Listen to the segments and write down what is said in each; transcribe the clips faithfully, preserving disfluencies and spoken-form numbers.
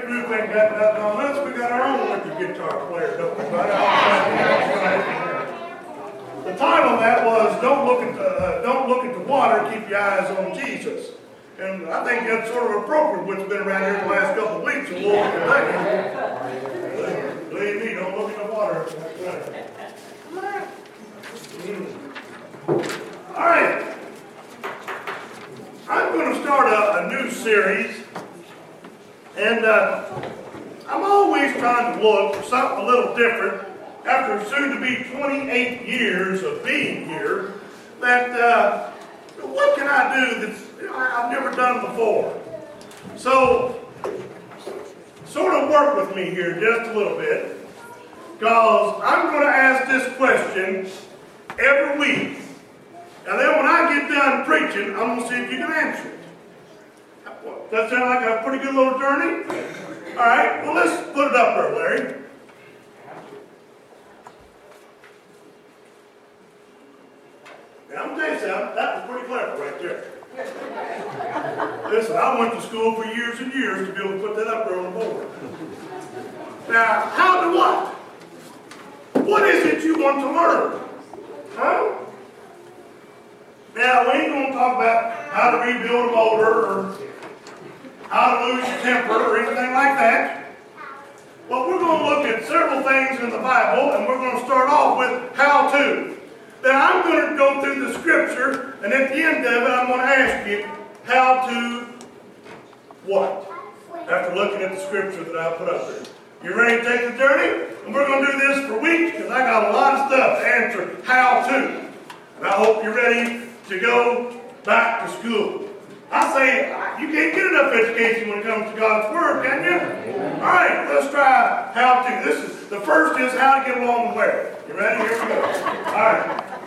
group ain't got nothing on us. We got our own wicked guitar player, don't we? Right? The title of that was "Don't look at the uh, Don't look at the water. Keep your eyes on Jesus." And I think that's sort of appropriate what's been around here the last couple of weeks in Louisville, Kentucky. Believe me, don't look at the water. That's right. Mm. All right. I'm going to start a, a new series, and uh, I'm always trying to look for something a little different after soon to be twenty-eight years of being here. That uh, what can I do that's you know, I've never done before? So, sort of work with me here just a little bit, because I'm going to ask this question every week. And then when I get done preaching, I'm going to see if you can answer it. Does that sound like a pretty good little journey? All right, well, let's put it up there, Larry. Now, I'm going to tell you something. That was pretty clever right there. Listen, I went to school for years and years to be able to put that up there on the board. Now, how to what? What is it you want to learn? Huh? Now, we ain't going to talk about how to rebuild a motor or how to lose your temper or anything like that. But we're going to look at several things in the Bible, and we're going to start off with how to. Then I'm going to go through the scripture, and at the end of it, I'm going to ask you how to what? After looking at the scripture that I put up there. You ready to take the journey? And we're going to do this for weeks, because I got a lot of stuff to answer how to. And I hope you're ready to go back to school. I say, you can't get enough education when it comes to God's Word, can you? All right, let's try how to. This is the first is how to get along with wear. You ready? Here we go. All right.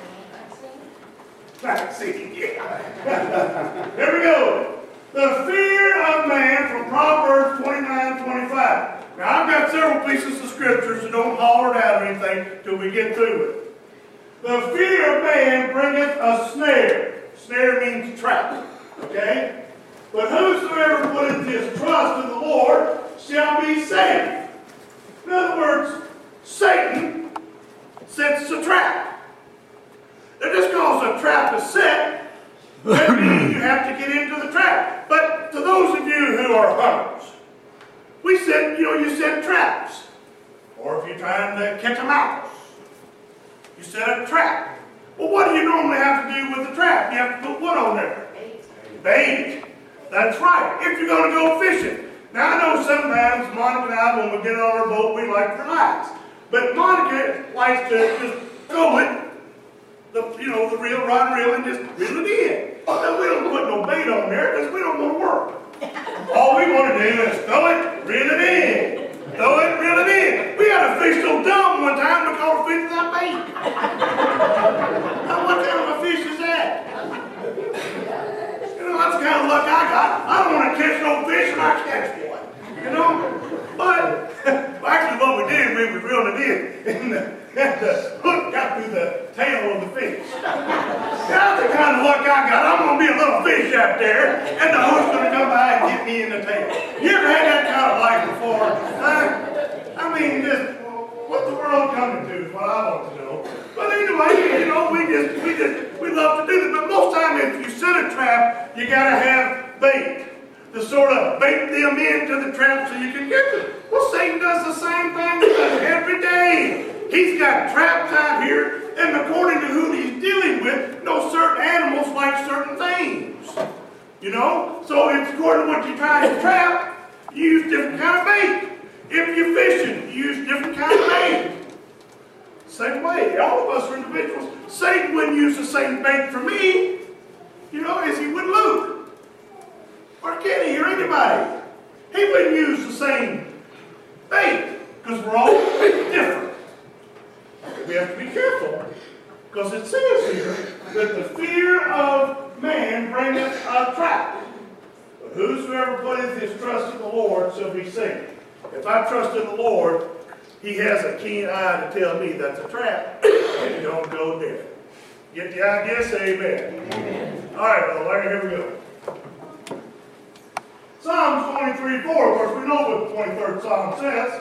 Let's see. Yeah. Here we go. The fear of man from Proverbs twenty-nine twenty-five. Now, I've got several pieces of scripture, so don't holler it out or anything till we get through it. The fear of man bringeth a snare. Snare means trap. Okay? But whosoever putteth his trust in the Lord shall be saved. In other words, Satan sets a trap. Now, just because a trap is set, that means you have to get into the trap. But to those of you who are hunters, we set, you know, you set traps. Or if you're trying to catch a mouse, you set a trap. Well, what do you normally have to do with the trap? You have to put what on there? Bait. Bait. That's right. If you're going to go fishing. Now, I know sometimes Monica and I, when we get on our boat, we like to relax. But Monica likes to just throw it, the, you know, the reel, rod and reel, and just reel it in. Now, we don't put no bait on there because we don't want to work. All we want to do is throw it, reel it in. Throw it, reel it in. We had a fish so dumb one time we caught a fish without bait. Now, what kind of a fish is that? You know, that's the kind of luck I got. I don't want to catch no fish and I catch one. You know? But, well, actually what we did, we was reeling it in. And the, and the hook got through the tail of the fish. That's the kind of luck I got. I'm going to be a little fish out there, and the hook's going to come by and get me in the tail. You ever had that kind of life before? Huh? I mean, just, what the world coming to is what I want to know. But anyway, you know, we just, we just, we love to do this. But most time, if you set a trap, you got to have bait to sort of bait them into the trap so you can get them. Well, Satan does the same thing with us every day. He's got traps out here, and according to who he's dealing with, you know, certain animals like certain things. You know? So it's according to what you're trying to trap, you use different kind of bait. If you're fishing, you use different kind of bait. Same way. All of us are individuals. Satan wouldn't use the same bait for me, you know, as he would Luke. Or Kenny or anybody. He wouldn't use the same bait because we're all different. We have to be careful because it says here that the fear of man bringeth a trap. But whosoever putteth his trust in the Lord shall be saved. If I trust in the Lord, he has a keen eye to tell me that's a trap and don't go there. Get the idea? Say amen. Amen. All right, well, Larry, here we go. Psalms twenty-three four, of course, we know what the twenty-third Psalm says.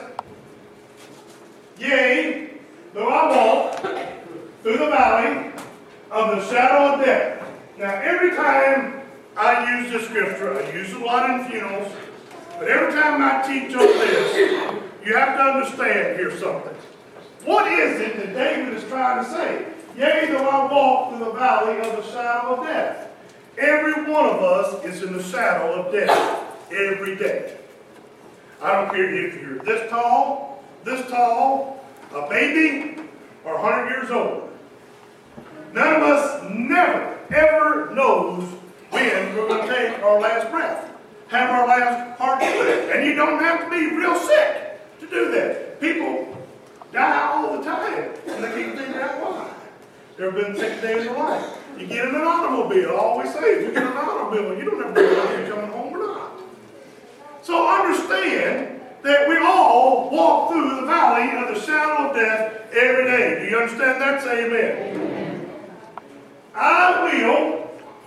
Yea, though I walk through the valley of the shadow of death. Now, every time I use this scripture, I use it a lot in funerals, but every time I teach on this, you have to understand here something. What is it that David is trying to say? Yea, though I walk through the valley of the shadow of death. Every one of us is in the shadow of death every day. I don't care if you're this tall, this tall, a baby, or one hundred years old. None of us never, ever knows when we're going to take our last breath, have our last heartbeat. And you don't have to be real sick to do that. People die all the time, and they can't figure out why. There have been sick days in their life. You get in an automobile, I always say, if you get in an automobile, you don't ever know whether you're coming home or not. So understand that we all walk through the valley of the shadow of death every day. Do you understand that? Say amen. Amen. I will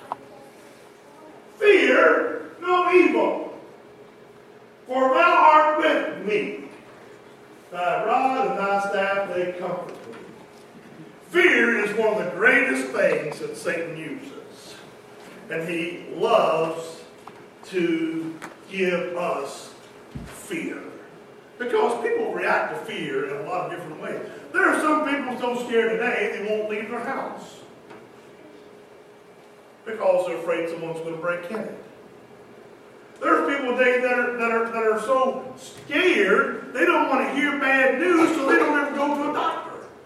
fear no evil, for thou art with me. Thy rod and thy staff, they comfort me. Fear is one of the greatest things that Satan uses. And he loves to give us fear. Because people react to fear in a lot of different ways. There are some people so scared today they won't leave their house. Because they're afraid someone's going to break in it. There's people today that are, that, are, that are so scared they don't want to hear bad news, so they don't ever go to a doctor.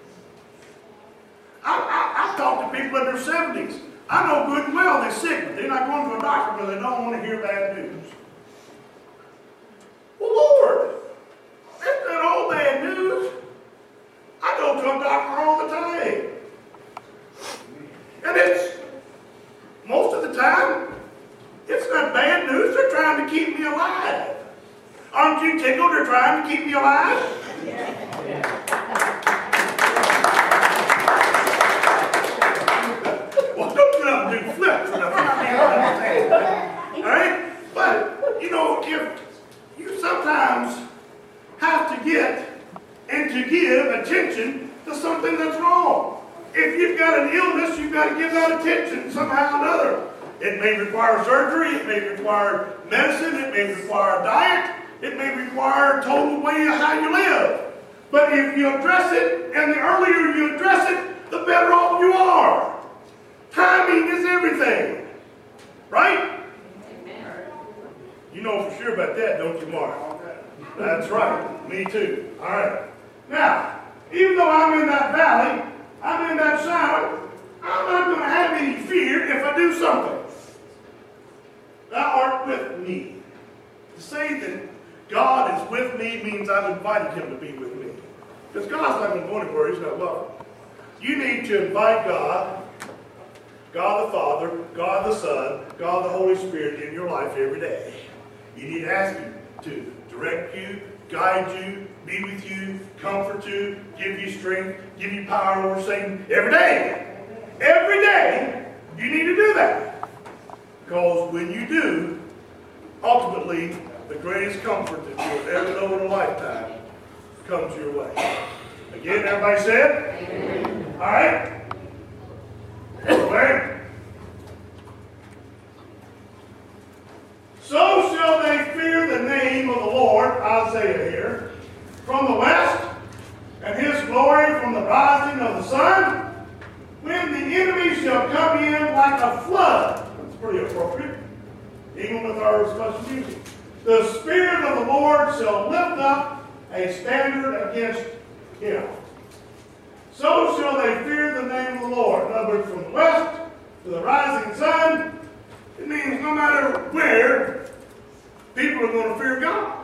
I, I, I talk to people in their seventies. I know good and well they're sick, but they're not going to a doctor because they don't want to hear bad news. Well, Lord, that's not all bad news. I go to a doctor all the time. And it's, most of the time, it's not bad news. They're trying to keep me alive. Aren't you tickled they're trying to keep me alive? Yeah. Yeah. Well, don't get up and do flips. All right? But, you know, if you sometimes have to get and to give attention to something that's wrong. If you've got an illness, you've got to give that attention somehow or another. It may require surgery, it may require medicine, it may require diet, it may require a total way of how you live. But if you address it, and the earlier you address it, the better off you are. Timing is everything. Right? Amen. You know for sure about that, don't you, Mark? That's right. Me too. All right. Now, even though I'm in that valley, I'm in that shadow, I'm not going to have any fear if I do something. Thou art with me. To say that God is with me means I've invited him to be with me. Because God's not going to go anywhere. He's not welcome. You need to invite God, God the Father, God the Son, God the Holy Spirit in your life every day. You need to ask him to direct you, guide you, be with you, comfort you, give you strength, give you power over Satan every day. Every day, you need to do that. Because when you do, ultimately, the greatest comfort that you'll ever know in a lifetime comes your way. Again, everybody said? Amen. All right? Anyway. So shall they fear the name of the Lord, Isaiah here, from the west, and his glory from the rising of the sun, when the enemy shall come in like a flood. That's pretty appropriate, even with our special music. The Spirit of the Lord shall lift up a standard against him. So shall they fear the name of the Lord. In other words, from the west to the rising sun, it means no matter where, people are going to fear God.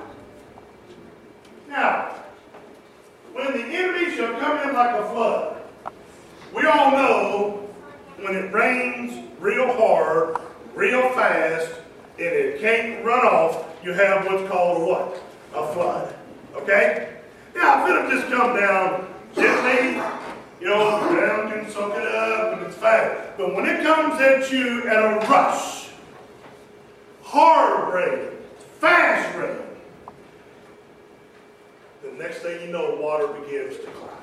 Now, when the enemy shall come in like a flood, we all know when it rains real hard, real fast, and it can't run off, you have what's called a what? A flood. Okay? Now, if it'll just come down gently, you know, the ground can soak it up and it's fast. But when it comes at you at a rush, hard rain, fast rain. The next thing you know, water begins to climb.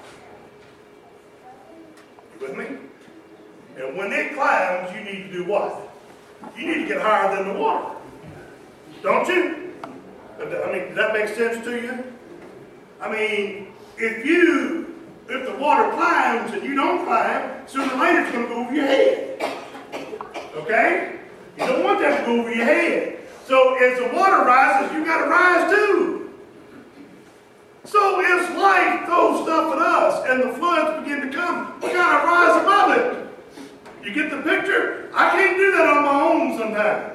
You with me? And when it climbs, you need to do what? You need to get higher than the water. Don't you? I mean, does that make sense to you? I mean, if you, if the water climbs and you don't climb, sooner or later it's going to go over your head. Okay? You don't want that to go over your head. So as the water rises, you got to rise too. So as life throws stuff at us and the floods begin to come, we got to rise above it. You get the picture? I can't do that on my own sometimes.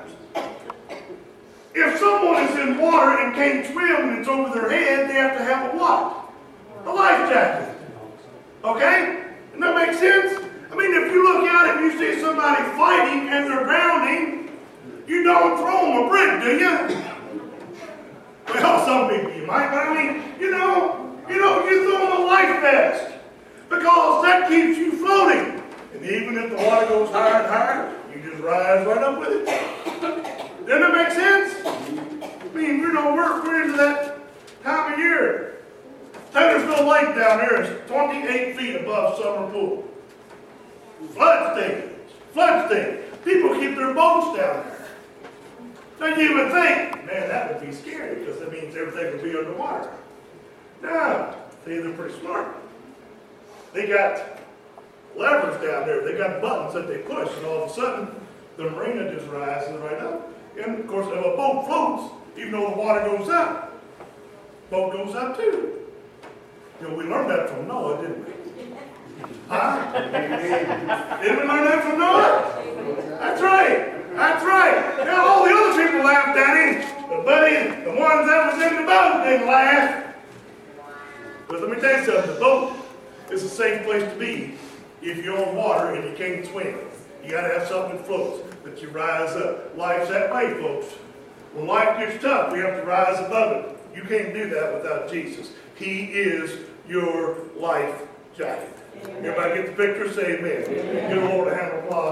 If someone is in water and can't swim and it's over their head, they have to have a what? A life jacket. Okay? Doesn't that make sense? I mean, if you look out and you see somebody fighting and they're drowning, you don't throw them a brick, do you? Well, some people you might, but I mean, you know, you know, you throw them a life vest because that keeps you floating. And even if the water goes higher and higher, you just rise right up with it. Doesn't that make sense? I mean, you know, we're, we're into that time of year. Taylorsville Lake down here is twenty-eight feet above Summer Pool. Flood stations. Flood stations. People keep their boats down there. Now you would think, man, that would be scary because that means everything would be underwater. No. See, they're pretty smart. They got levers down there. They got buttons that they push, and all of a sudden, the marina just rises right up. And of course, if a boat floats, even though the water goes up, boat goes up too. You know, we learned that from Noah, didn't we? Huh? Didn't we learn that from Noah? That's right. That's right. Now all the other people laughed at him, but buddy, the ones that was in the boat didn't laugh. But let me tell you something. The boat is a safe place to be if you're on water and you can't swim. You got to have something that floats, that you rise up. Life's that way, folks. When life gets tough, we have to rise above it. You can't do that without Jesus. He is your life jacket. Amen. Everybody get the picture? Say amen. Amen. Give the Lord a hand of applause.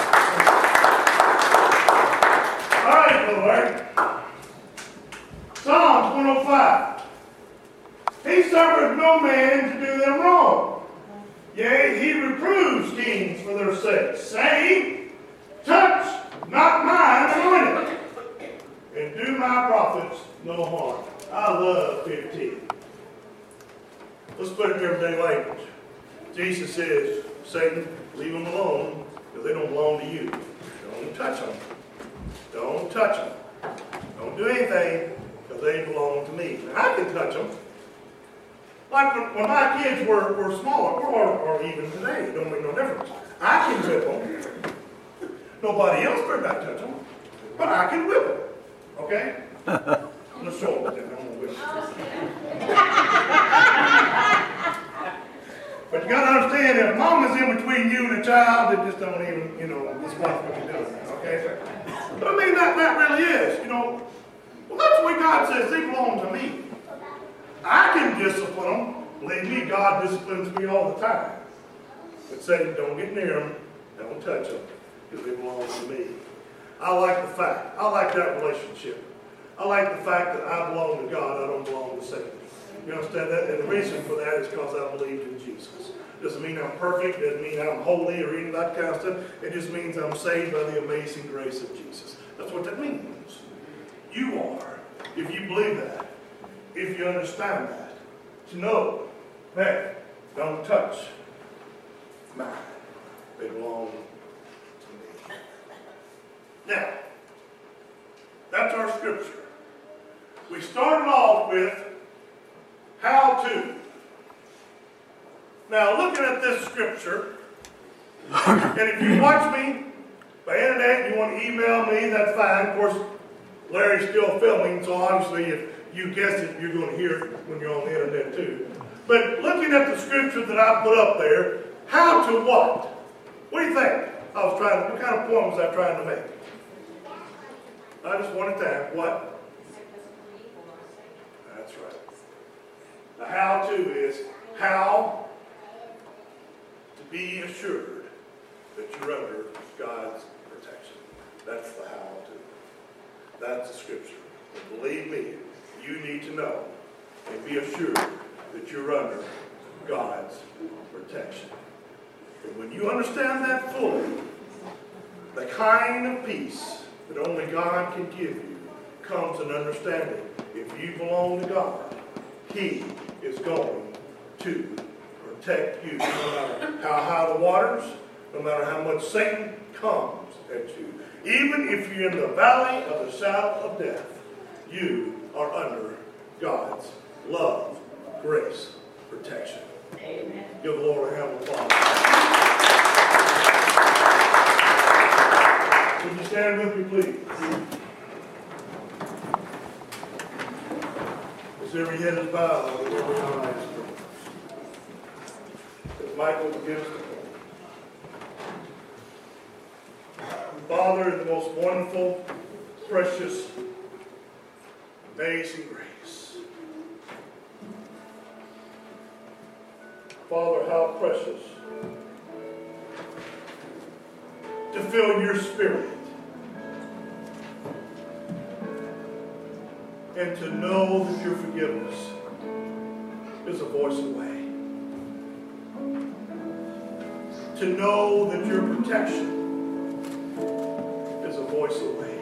All right, Brother Larry. Psalms one oh five. He suffereth no man to do them wrong. Yea, he reproves kings for their sake, saying, touch not mine anointed, and do my prophets no harm. I love fifteen. Let's put it in everyday language. Jesus says, Satan, leave them alone, because they don't belong to you. Don't touch them. Don't touch them. Don't do anything, because they belong to me. Now, I can touch them. Like when, when my kids were, were smaller, or, or even today, it don't make no difference. I can whip them. Nobody else better not touch them. But I can whip them. Okay? I'm going to show them. I'm going to whip them. But you got to understand, if mom is in between you and the child, they just don't even, you know, just watch what you're doing. Okay? But I mean, that, that really is, you know. Well, that's what God says. They belong to me. I can discipline them. Believe me, God disciplines me all the time. But Satan, don't get near them. Don't touch them. Because they belong to me. I like the fact. I like that relationship. I like the fact that I belong to God. I don't belong to Satan. You understand that? And the reason for that is because I believe in Jesus. Doesn't mean I'm perfect. Doesn't mean I'm holy or any of that kind of stuff. It just means I'm saved by the amazing grace of Jesus. That's what that means. You are. If you believe that. If you understand that. To know, hey, don't touch mine. They belong to me. Now, that's our scripture. We started off with how to. Now, looking at this scripture, and if you watch me by internet, you want to email me, that's fine. Of course, Larry's still filming, so obviously if you guess it, you're going to hear it when you're on the internet too. But looking at the scripture that I put up there, how to what? What do you think? I was trying to, what kind of point was I trying to make? I just wanted to ask, what? That's right. The how to is how to be assured that you're under God's protection. That's the how to. That's the scripture. But believe me, you need to know and be assured that you're under God's protection. And when you understand that fully, the kind of peace that only God can give you comes in understanding. If you belong to God, He is going to protect you. No matter how high the waters, no matter how much Satan comes at you. Even if you're in the valley of the shadow of death, you are under God's love, grace, protection. Amen. Give the Lord a hand of applause. Would you stand with me, please? As every head is bowed, and every eye is closed. As Michael begins to pray. Father, in the most wonderful, precious, amazing grace. Father, how precious to feel your Spirit and to know that your forgiveness is a voice away. To know that your protection is a voice away.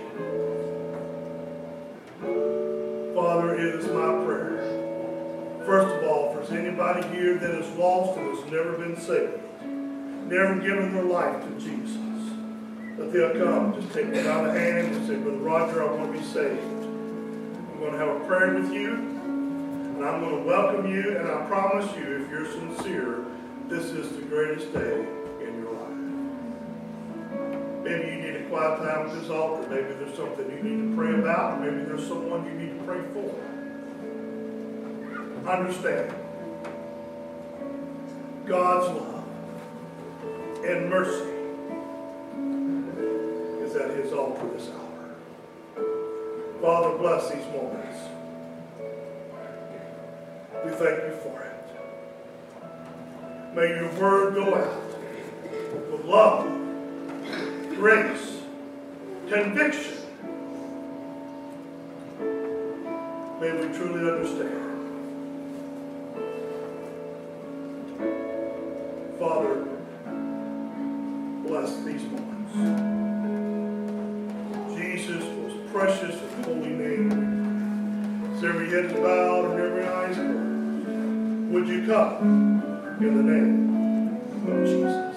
Father, it is my prayer. First of all, if there's anybody here that is lost and has never been saved, never given their life to Jesus, that they'll come, just take me by the hand and say, Brother Roger, I want to be saved. I'm going to have a prayer with you, and I'm going to welcome you, and I promise you, if you're sincere, this is the greatest day in your life. Maybe you need a quiet time at this altar. Maybe there's something you need to pray about. Maybe there's someone you need to pray for. Understand, God's love and mercy is at His altar this hour. Father, bless these moments. We thank you for it. May your word go out with love, grace, conviction. May we truly understand. Father, bless these moments. Jesus' most precious and holy name. As every head is bowed and every eye is closed, would you come in the name of Jesus?